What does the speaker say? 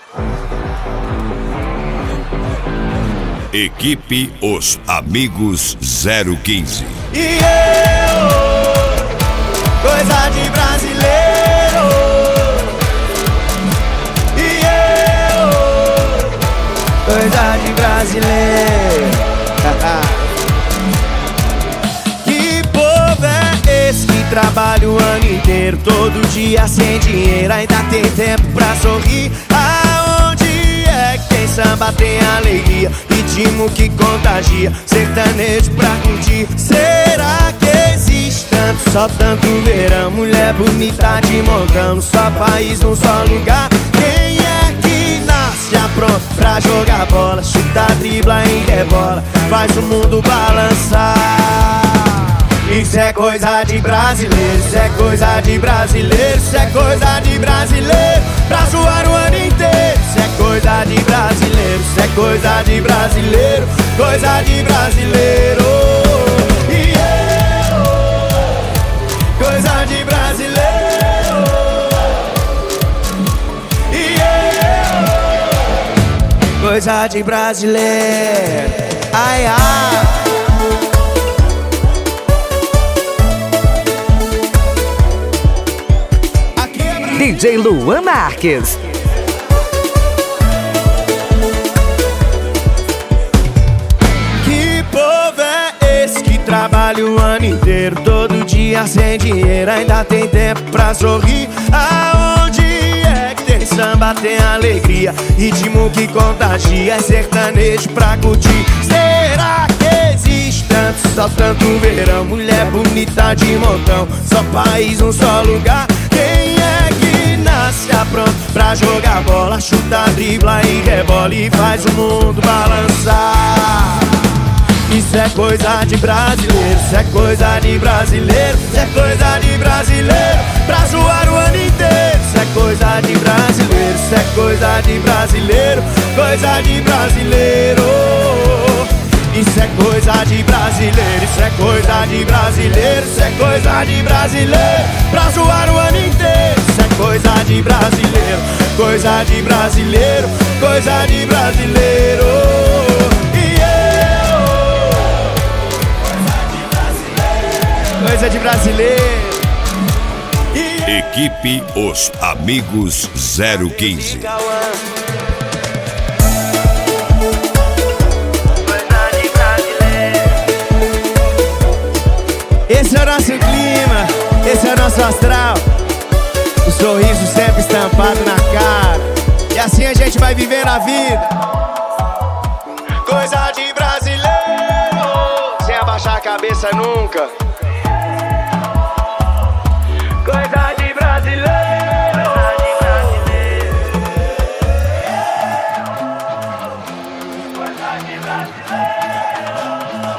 Equipe Os Amigos 015. E eu, coisa de brasileiro. E eu, coisa de brasileiro. Que povo é esse que trabalha o ano inteiro, todo dia sem dinheiro, ainda tem tempo pra sorrir? Aonde é que tem samba, tem alegria, ritmo que contagia, sertanejo pra curtir? Será que existe tanto, só tanto verão, mulher bonita de montão, só país, num só lugar? Quem é que nasce pronto pra jogar bola, chuta, dribla e rebola, faz o mundo balançar? Isso é coisa de brasileiro, isso é coisa de brasileiro, isso é coisa de brasileiro, pra zoar o ano inteiro. Isso é coisa de brasileiro, isso é coisa de brasileiro, coisa de brasileiro. E eu, coisa de brasileiro. E eu, coisa de brasileiro. Ai, ai. DJ Luan Marques. Que povo é esse que trabalha o ano inteiro, todo dia sem dinheiro, ainda tem tempo pra sorrir? Aonde é que tem samba, tem alegria, ritmo que contagia, é sertanejo pra curtir? Será que existe tanto, só tanto verão, mulher bonita de montão, só país, um só lugar? Quem é que nasce pronto pra jogar bola, chuta, dribla e rebola e faz o mundo balançar? Isso é coisa de brasileiro, isso é coisa de brasileiro, isso é coisa de brasileiro, pra zoar o ano inteiro. Isso é coisa de brasileiro, isso é coisa de brasileiro, coisa de brasileiro. Isso é coisa de brasileiro, isso é coisa de brasileiro, isso é coisa de brasileiro, pra zoar o ano inteiro. Isso é coisa de brasileiro, coisa de brasileiro, coisa de brasileiro. E eu, coisa de brasileiro. Equipe Os Amigos 015. Esse é o nosso clima, esse é o nosso astral, o sorriso sempre estampado na cara, e assim a gente vai viver a vida. Coisa de brasileiro, sem abaixar a cabeça nunca. Coisa de brasileiro. Coisa de brasileiro.